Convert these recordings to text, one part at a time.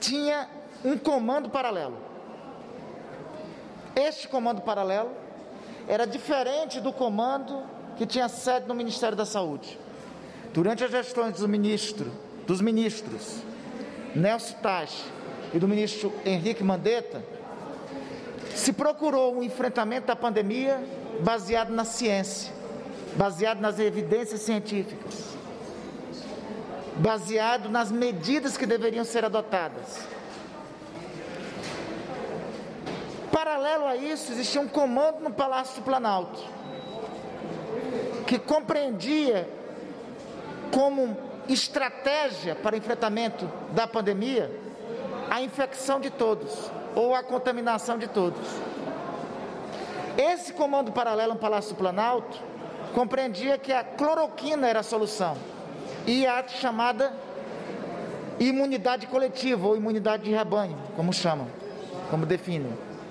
tinha um comando paralelo. Este comando paralelo era diferente do comando que tinha sede no Ministério da Saúde. Durante as gestões dos ministros Nelson Taix e do ministro Henrique Mandetta, se procurou um enfrentamento da pandemia baseado na ciência, baseado nas evidências científicas, baseado nas medidas que deveriam ser adotadas. Paralelo a isso, existia um comando no Palácio do Planalto, que compreendia como estratégia para enfrentamento da pandemia a infecção de todos, ou a contaminação de todos. Esse comando paralelo no Palácio do Planalto compreendia que a cloroquina era a solução, e a chamada imunidade coletiva, ou imunidade de rebanho, como chamam, como definem.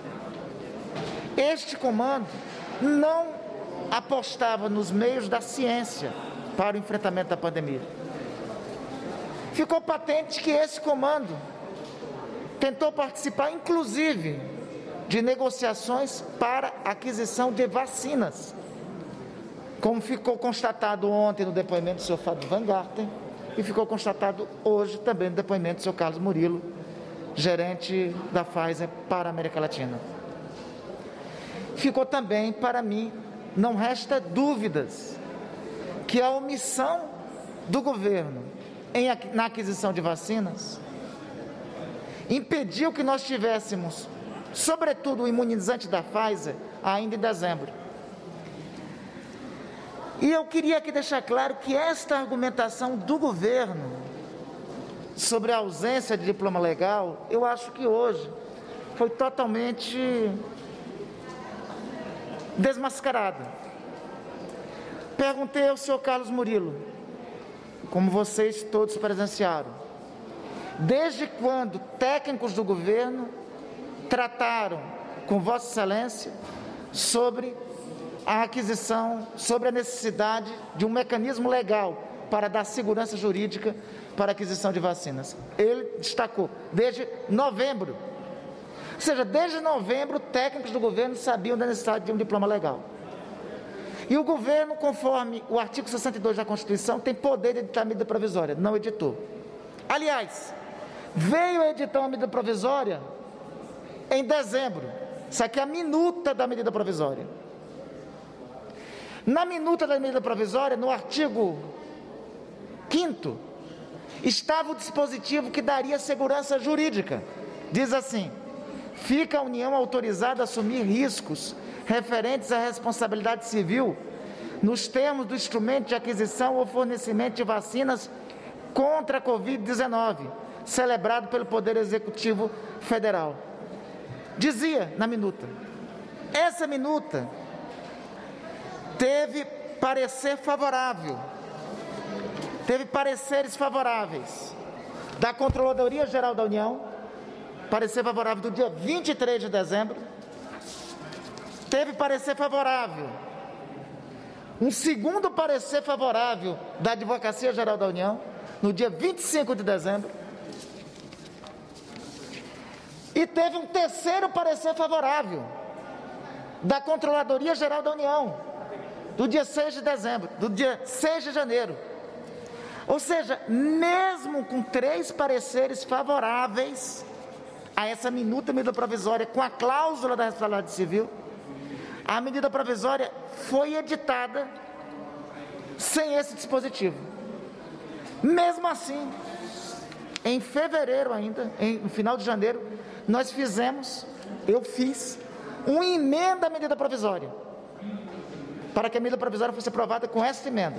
Este comando não apostava nos meios da ciência para o enfrentamento da pandemia. Ficou patente que esse comando tentou participar, inclusive, de negociações para aquisição de vacinas, como ficou constatado ontem no depoimento do senhor Fábio Van Garten e ficou constatado hoje também no depoimento do senhor Carlos Murilo, gerente da Pfizer para a América Latina. Ficou também, para mim, não resta dúvidas, que a omissão do governo na aquisição de vacinas impediu que nós tivéssemos, sobretudo, o imunizante da Pfizer ainda em dezembro. E eu queria aqui deixar claro que esta argumentação do governo sobre a ausência de diploma legal, eu acho que hoje foi totalmente desmascarada. Perguntei ao senhor Carlos Murilo, como vocês todos presenciaram, desde quando técnicos do governo trataram com Vossa Excelência sobre a aquisição, sobre a necessidade de um mecanismo legal para dar segurança jurídica para a aquisição de vacinas. Ele destacou, desde novembro. Ou seja, desde novembro, técnicos do governo sabiam da necessidade de um diploma legal. E o governo, conforme o artigo 62 da Constituição, tem poder de editar medida provisória, não editou. Aliás, veio a editar uma medida provisória em dezembro. Isso aqui é a minuta da medida provisória. Na minuta da medida provisória, no artigo 5º, estava o dispositivo que daria segurança jurídica. Diz assim: fica a União autorizada a assumir riscos referentes à responsabilidade civil nos termos do instrumento de aquisição ou fornecimento de vacinas contra a Covid-19, celebrado pelo Poder Executivo Federal. Dizia na minuta. Essa minuta teve parecer favorável, teve pareceres favoráveis da Controladoria Geral da União, parecer favorável do dia 23 de dezembro, teve parecer favorável, um segundo parecer favorável da Advocacia Geral da União, no dia 25 de dezembro, e teve um terceiro parecer favorável da Controladoria Geral da União, do dia 6 de dezembro, do dia 6 de janeiro. Ou seja, mesmo com 3 pareceres favoráveis a essa minuta medida provisória com a cláusula da responsabilidade civil, a medida provisória foi editada sem esse dispositivo. Mesmo assim, em fevereiro ainda, no final de janeiro, eu fiz uma emenda à medida provisória, para que a medida provisória fosse aprovada com essa emenda.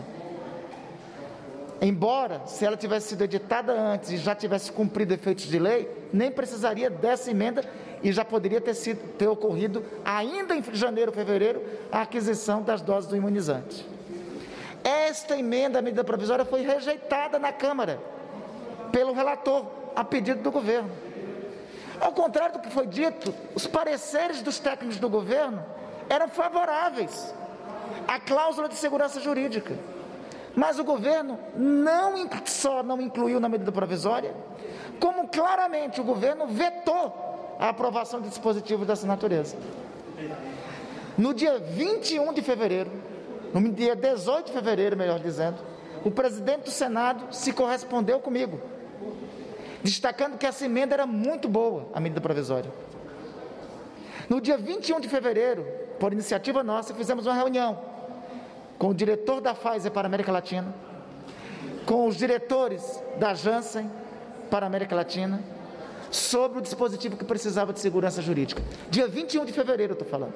Embora, se ela tivesse sido editada antes e já tivesse cumprido efeitos de lei, nem precisaria dessa emenda e já poderia ter ocorrido, ainda em janeiro, fevereiro, a aquisição das doses do imunizante. Esta emenda à medida provisória foi rejeitada na Câmara pelo relator, a pedido do governo. Ao contrário do que foi dito, os pareceres dos técnicos do governo eram favoráveis à cláusula de segurança jurídica. Mas o governo só não incluiu na medida provisória, como claramente o governo vetou a aprovação de dispositivos dessa natureza. No dia 21 de fevereiro, no dia 18 de fevereiro, melhor dizendo, o presidente do Senado se correspondeu comigo, destacando que essa emenda era muito boa, a medida provisória. No dia 21 de fevereiro, por iniciativa nossa, fizemos uma reunião com o diretor da Pfizer para a América Latina, com os diretores da Janssen para a América Latina, sobre o dispositivo que precisava de segurança jurídica. Dia 21 de fevereiro, eu estou falando.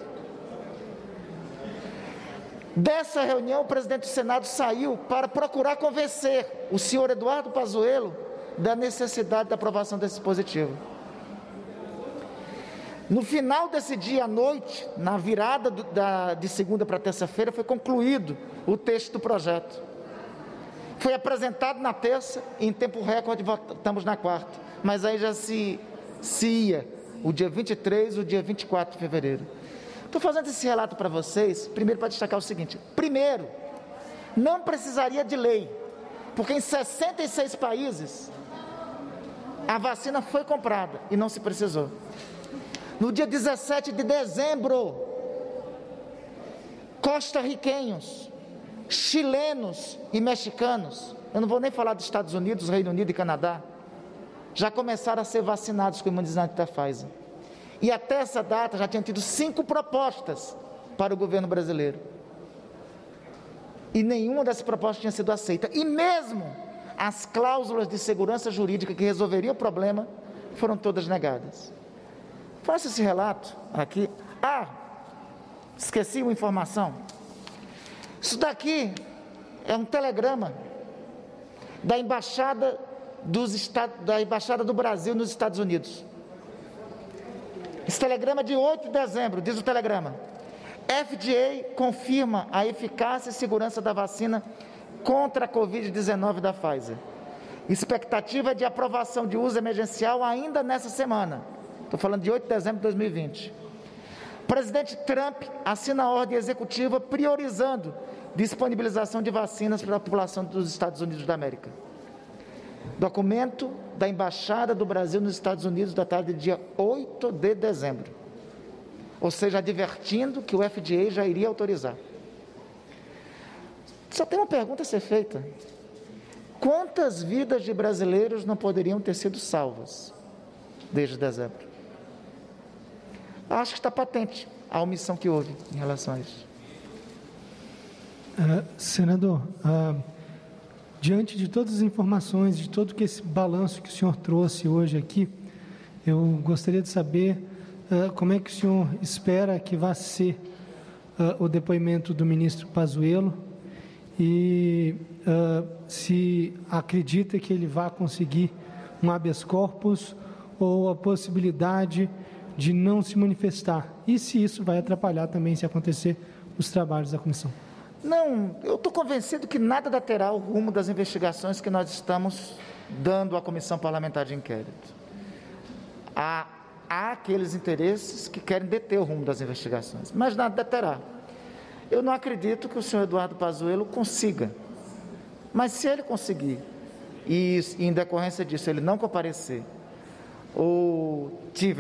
Dessa reunião, o presidente do Senado saiu para procurar convencer o senhor Eduardo Pazuello da necessidade da aprovação desse dispositivo. No final desse dia à noite, na virada de segunda para terça-feira, foi concluído o texto do projeto. Foi apresentado na terça e em tempo recorde votamos na quarta, mas aí já se ia o dia 23 e o dia 24 de fevereiro. Estou fazendo esse relato para vocês, primeiro para destacar o seguinte: primeiro, não precisaria de lei, porque em 66 países a vacina foi comprada e não se precisou. No dia 17 de dezembro, costarriquenhos, chilenos e mexicanos, eu não vou nem falar dos Estados Unidos, Reino Unido e Canadá, já começaram a ser vacinados com o imunizante da Pfizer. E até essa data já tinham tido 5 propostas para o governo brasileiro. E nenhuma dessas propostas tinha sido aceita. E mesmo as cláusulas de segurança jurídica que resolveriam o problema foram todas negadas. Faço esse relato aqui. Esqueci uma informação. Isso daqui é um telegrama da Embaixada do Brasil nos Estados Unidos. Esse telegrama é de 8 de dezembro, diz o telegrama: FDA confirma a eficácia e segurança da vacina contra a Covid-19 da Pfizer. Expectativa de aprovação de uso emergencial ainda nessa semana. Estou falando de 8 de dezembro de 2020. Presidente Trump assina a ordem executiva priorizando disponibilização de vacinas para a população dos Estados Unidos da América. Documento da Embaixada do Brasil nos Estados Unidos, datado de dia 8 de dezembro. Ou seja, advertindo que o FDA já iria autorizar. Só tem uma pergunta a ser feita: quantas vidas de brasileiros não poderiam ter sido salvas desde dezembro? Acho que está patente a omissão que houve em relação a isso. Senador, diante de todas as informações, de todo esse balanço que o senhor trouxe hoje aqui, eu gostaria de saber como é que o senhor espera que vá ser o depoimento do ministro Pazuello e se acredita que ele vai conseguir um habeas corpus ou a possibilidade de não se manifestar, e se isso vai atrapalhar também, se acontecer, os trabalhos da comissão. Não, eu estou convencido que nada alterará o rumo das investigações que nós estamos dando à Comissão Parlamentar de Inquérito. Há aqueles interesses que querem deter o rumo das investigações, mas nada deterá. Eu não acredito que o senhor Eduardo Pazuello consiga, mas se ele conseguir, e em decorrência disso ele não comparecer, ou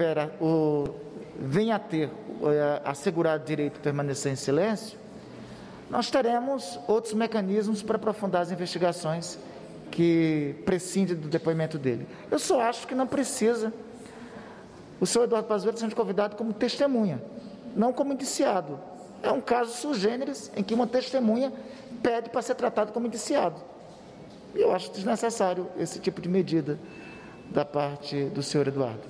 venha a ter assegurado o direito de permanecer em silêncio, nós teremos outros mecanismos para aprofundar as investigações que prescindem do depoimento dele. Eu só acho que não precisa o senhor Eduardo Pazuello sendo convidado como testemunha, não como indiciado. É um caso sui generis em que uma testemunha pede para ser tratado como indiciado. E eu acho desnecessário esse tipo de medida da parte do senhor Eduardo.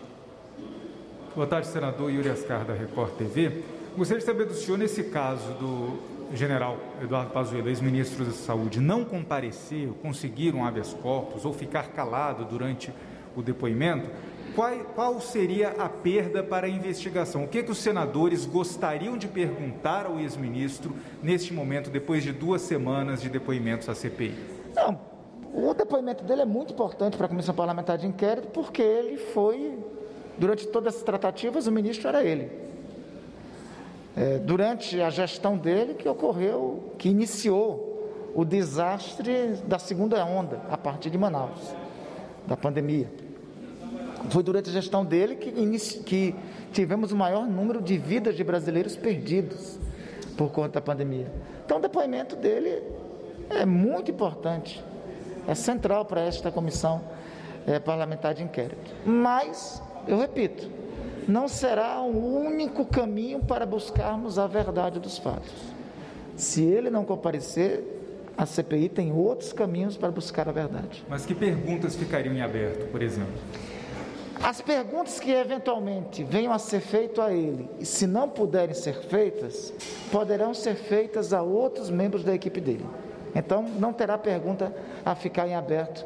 Boa tarde, senador Yuri Ascar, da Record TV. Gostaria de saber do senhor, nesse caso do general Eduardo Pazuello, ex-ministro da Saúde, não comparecer, conseguir um habeas corpus ou ficar calado durante o depoimento, qual seria a perda para a investigação? O que os senadores gostariam de perguntar ao ex-ministro neste momento, depois de 2 semanas de depoimentos à CPI? Não, o depoimento dele é muito importante para a Comissão Parlamentar de Inquérito, porque ele foi, durante todas as tratativas, o ministro era ele. Durante a gestão dele que iniciou o desastre da segunda onda, a partir de Manaus, da pandemia. Foi durante a gestão dele que tivemos o maior número de vidas de brasileiros perdidos por conta da pandemia. Então, o depoimento dele é muito importante, é central para esta comissão parlamentar de inquérito. Mas, eu repito, não será o único caminho para buscarmos a verdade dos fatos. Se ele não comparecer, a CPI tem outros caminhos para buscar a verdade. Mas que perguntas ficariam em aberto, por exemplo? As perguntas que eventualmente venham a ser feitas a ele, e se não puderem ser feitas, poderão ser feitas a outros membros da equipe dele. Então, não terá pergunta a ficar em aberto.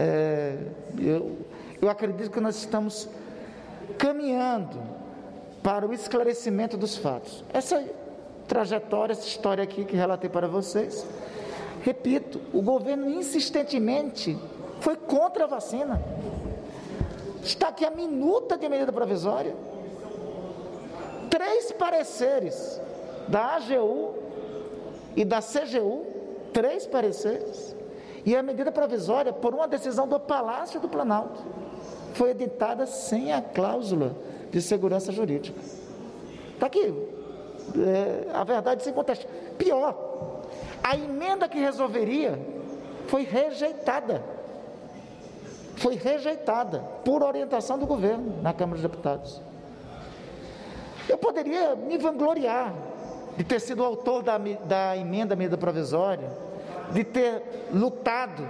Eu acredito que nós estamos caminhando para o esclarecimento dos fatos. Essa trajetória, essa história aqui que relatei para vocês, repito, o governo insistentemente foi contra a vacina. Está aqui a minuta de medida provisória, 3 pareceres da AGU e da CGU, 3 pareceres, e a medida provisória, por uma decisão do Palácio do Planalto, foi editada sem a cláusula de segurança jurídica. Está aqui, a verdade sem conteste. Pior, a emenda que resolveria foi rejeitada. Foi rejeitada por orientação do governo na Câmara dos Deputados. Eu poderia me vangloriar de ter sido o autor da emenda à medida provisória, de ter lutado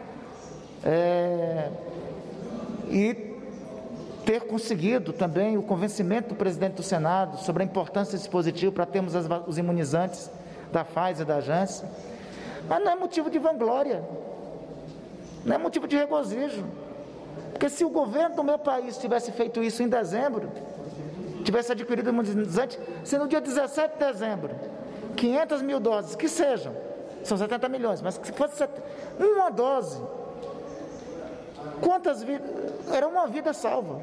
e ter conseguido também o convencimento do presidente do Senado sobre a importância desse dispositivo para termos os imunizantes da Pfizer e da Janssen. Mas não é motivo de vanglória, não é motivo de regozijo, porque se o governo do meu país tivesse feito isso em dezembro, tivesse adquirido o imunizante, se no dia 17 de dezembro, 500 mil doses, que sejam, são 70 milhões, mas se fosse uma dose, quantas vidas, era uma vida salva,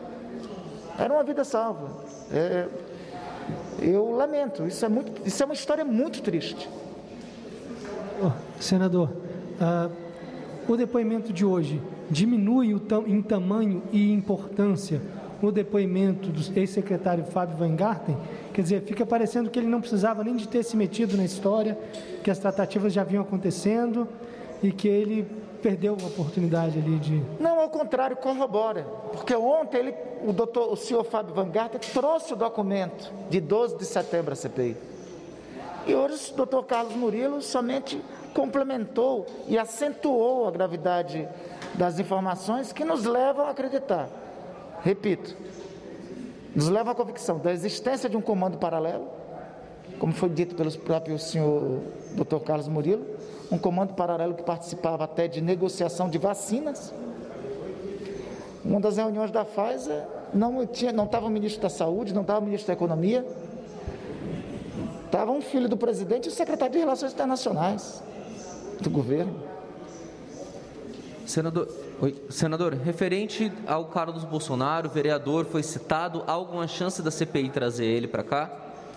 eu lamento, isso é uma história muito triste. Senador, o depoimento de hoje diminui em tamanho e importância o depoimento do ex-secretário Fábio Weingarten? Quer dizer, fica parecendo que ele não precisava nem de ter se metido na história, que as tratativas já vinham acontecendo e que ele perdeu a oportunidade ali de... Não, ao contrário, corrobora, porque ontem o senhor Fábio Weingarten trouxe o documento de 12 de setembro à CPI. E hoje o doutor Carlos Murilo somente complementou e acentuou a gravidade das informações que nos levam a acreditar, repito, nos levam à convicção da existência de um comando paralelo, como foi dito pelo próprio senhor doutor Carlos Murilo, um comando paralelo que participava até de negociação de vacinas. Uma das reuniões da Pfizer não estava o ministro da Saúde, não estava o ministro da Economia, estava um filho do presidente e o secretário de Relações Internacionais do governo. Senador, referente ao Carlos Bolsonaro, o vereador foi citado, há alguma chance da CPI trazer ele para cá?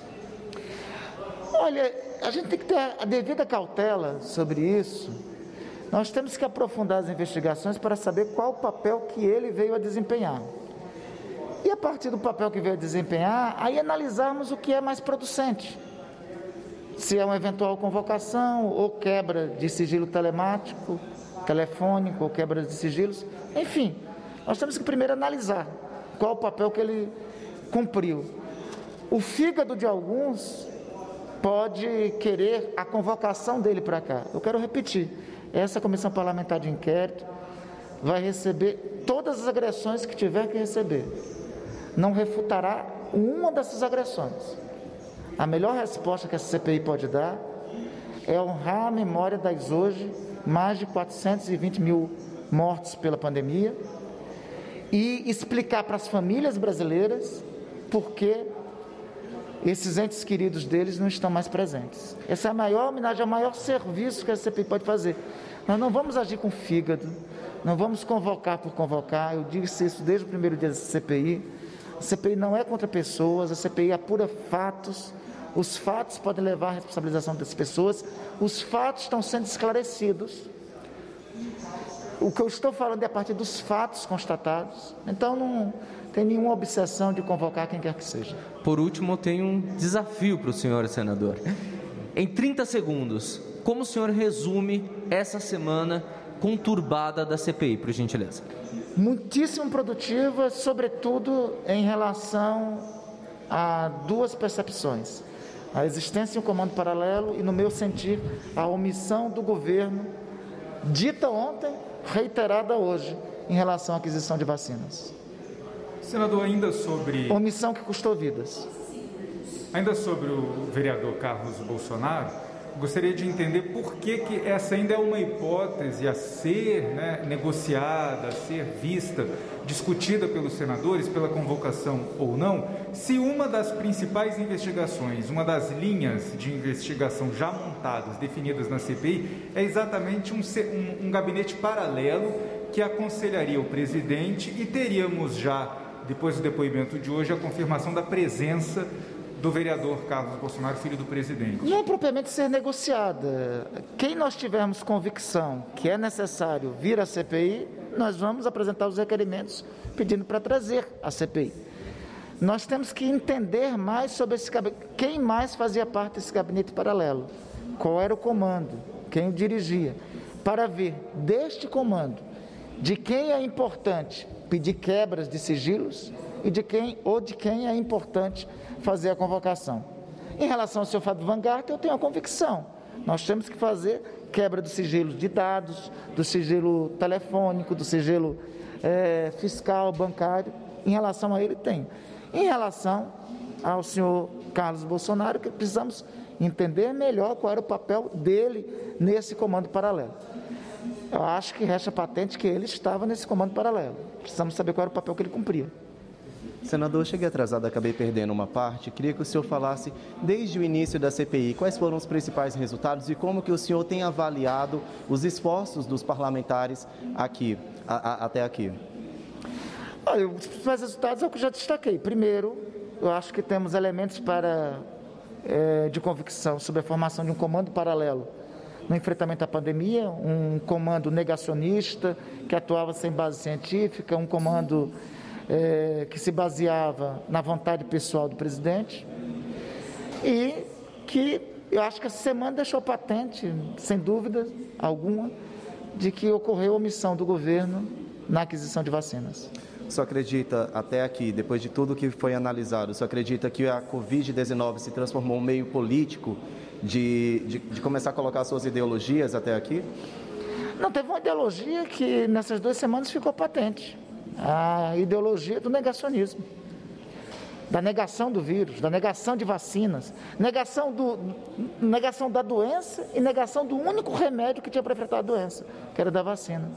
Olha, a gente tem que ter a devida cautela sobre isso. Nós temos que aprofundar as investigações para saber qual o papel que ele veio a desempenhar. E a partir do papel que veio a desempenhar, aí analisarmos o que é mais producente. Se é uma eventual convocação ou quebra de sigilo telemático, telefônico ou quebra de sigilos. Enfim, nós temos que primeiro analisar qual o papel que ele cumpriu. O fígado de alguns pode querer a convocação dele para cá. Eu quero repetir, essa comissão parlamentar de inquérito vai receber todas as agressões que tiver que receber. Não refutará uma dessas agressões. A melhor resposta que essa CPI pode dar é honrar a memória das hoje mais de 420 mil mortos pela pandemia e explicar para as famílias brasileiras por que esses entes queridos deles não estão mais presentes. Essa é a maior homenagem, é o maior serviço que a CPI pode fazer. Nós não vamos agir com fígado, não vamos convocar por convocar. Eu disse isso desde o primeiro dia da CPI. A CPI não é contra pessoas, a CPI apura fatos Os fatos podem levar à responsabilização das pessoas, os fatos estão sendo esclarecidos. O que eu estou falando é a partir dos fatos constatados, então não tem nenhuma obsessão de convocar quem quer que seja. Por último, eu tenho um desafio para o senhor, senador. Em 30 segundos, como o senhor resume essa semana conturbada da CPI, por gentileza? Muitíssimo produtiva, sobretudo em relação a duas percepções: a existência de um comando paralelo e, no meu sentir, a omissão do governo, dita ontem, reiterada hoje, em relação à aquisição de vacinas. Senador, ainda sobre... Omissão que custou vidas. Ainda sobre o vereador Carlos Bolsonaro, gostaria de entender por que essa ainda é uma hipótese a ser negociada, a ser vista, discutida pelos senadores, pela convocação ou não, se uma das principais investigações, uma das linhas de investigação já montadas, definidas na CPI, é exatamente um gabinete paralelo que aconselharia o presidente, e teríamos já, depois do depoimento de hoje, a confirmação da presença do vereador Carlos Bolsonaro, filho do presidente. Não propriamente ser negociada. Quem nós tivermos convicção que é necessário vir à CPI, nós vamos apresentar os requerimentos pedindo para trazer a CPI. Nós temos que entender mais sobre esse gabinete. Quem mais fazia parte desse gabinete paralelo? Qual era o comando? Quem o dirigia? Para ver deste comando de quem é importante pedir quebras de sigilos e de quem é importante fazer a convocação. Em relação ao seu Fábio Van Garten, eu tenho a convicção: nós temos que fazer quebra do sigilo de dados, do sigilo telefônico, do sigilo fiscal, bancário. Em relação a ele, tem. Em relação ao senhor Carlos Bolsonaro, que precisamos entender melhor qual era o papel dele nesse comando paralelo. Eu acho que resta patente que ele estava nesse comando paralelo. Precisamos saber qual era o papel que ele cumpria. Senador, cheguei atrasado, acabei perdendo uma parte. Queria que o senhor falasse, desde o início da CPI, quais foram os principais resultados e como que o senhor tem avaliado os esforços dos parlamentares até aqui. Olha, os principais resultados é o que eu já destaquei. Primeiro, eu acho que temos elementos de convicção sobre a formação de um comando paralelo no enfrentamento à pandemia, um comando negacionista, que atuava sem base científica, um comando que se baseava na vontade pessoal do presidente, e que eu acho que essa semana deixou patente, sem dúvida alguma, de que ocorreu omissão do governo na aquisição de vacinas. O senhor acredita, até aqui, depois de tudo que foi analisado, o senhor acredita que a Covid-19 se transformou em um meio político de começar a colocar suas ideologias até aqui? Não, teve uma ideologia que nessas 2 semanas ficou patente. A ideologia do negacionismo, da negação do vírus, da negação de vacinas, negação da doença e negação do único remédio que tinha para enfrentar a doença, que era da vacina.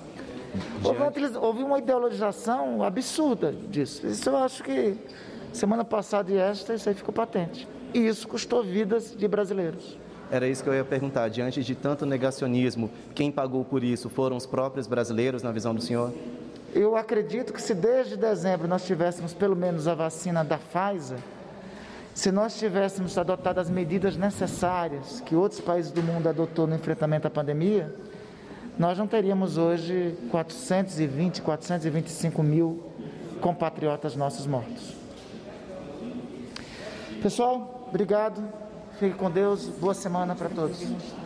Houve uma ideologização absurda disso. Isso eu acho que semana passada e esta, isso aí ficou patente. E isso custou vidas de brasileiros. Era isso que eu ia perguntar. Diante de tanto negacionismo, quem pagou por isso foram os próprios brasileiros, na visão do senhor? Eu acredito que se desde dezembro nós tivéssemos pelo menos a vacina da Pfizer, se nós tivéssemos adotado as medidas necessárias que outros países do mundo adotou no enfrentamento à pandemia, nós não teríamos hoje 425 mil compatriotas nossos mortos. Pessoal, obrigado, fique com Deus, boa semana para todos.